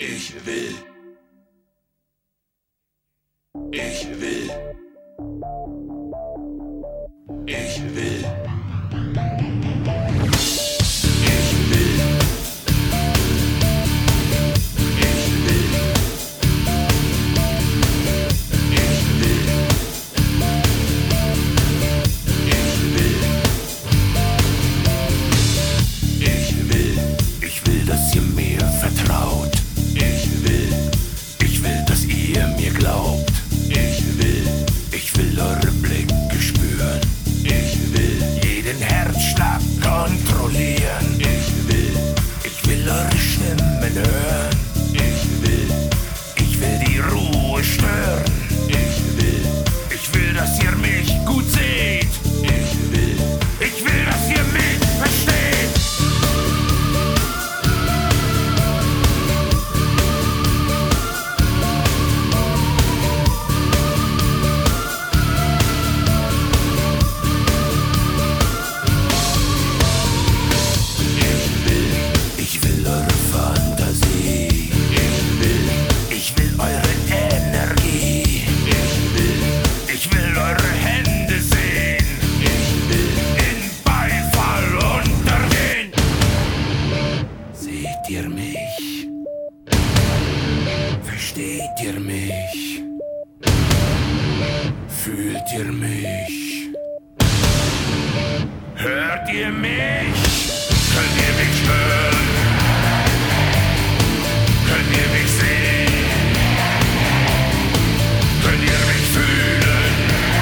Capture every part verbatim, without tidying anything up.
Ich will. Ich will. Ich will. Dass ihr mir vertraut. Ich will. Ich will, dass ihr mir glaubt. Ich will. Ich will eure Blicke spüren. Ich will. Jeden Herzschlag kontrollieren. Ich will. Ich will eure Stimmen hören. Ich will. Ich will die Ruhe stören. Ich will. Ich will, dass ihr mich gut seht. Ich will. Ich will, dass ihr mich versteht. Seht ihr mich? Versteht ihr mich? Fühlt ihr mich? Hört ihr mich? Könnt ihr mich hören? Könnt ihr mich sehen? Könnt ihr mich fühlen?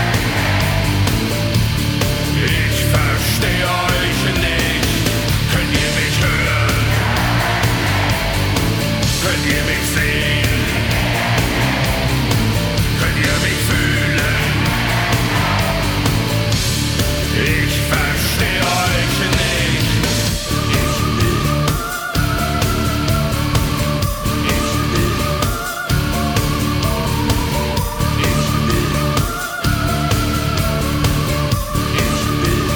Ich verstehe euch nicht. Könnt ihr mich hören? Könnt ihr mich sehen? Könnt ihr mich fühlen? Ich verstehe euch nicht. Ich will. Ich will. Ich will. Ich will.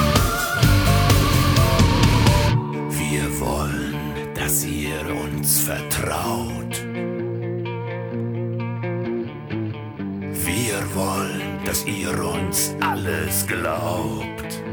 Wir wollen, dass ihr uns vertraut. Wir wollen, dass ihr uns alles glaubt.